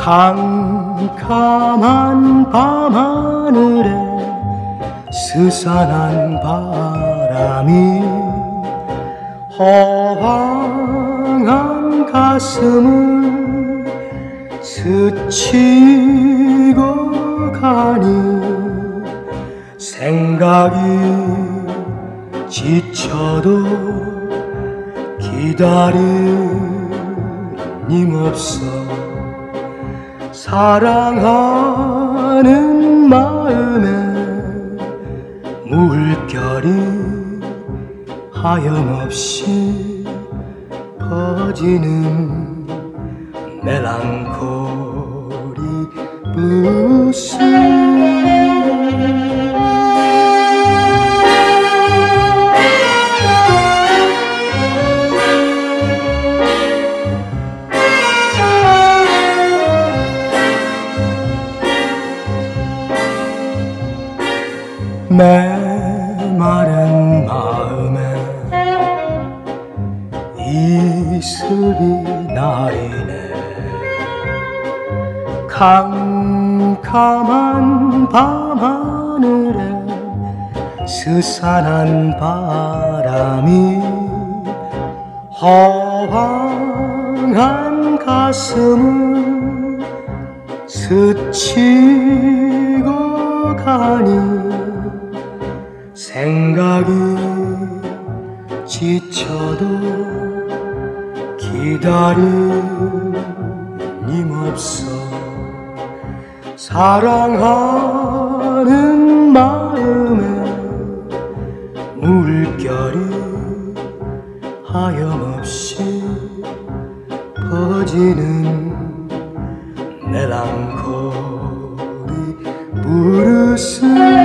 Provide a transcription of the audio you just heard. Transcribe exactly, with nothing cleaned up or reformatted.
캄캄한 밤하늘에 스산한 바람이 허황한 가슴을 스치고 가니 생각이 지쳐도 기다리님 없어 사랑하는 마음에 물결이 하염없이 퍼지는 멜랑콜리 블루스 메마른 마음에 이슬이 나이네 캄캄한 밤하늘에 스산한 바람이 허황한 가슴을 스치고 가니 생각이 지쳐도 기다리님 없어 사랑하는 마음에 물결이 하염없이 퍼지는 멜랑콜리 브루스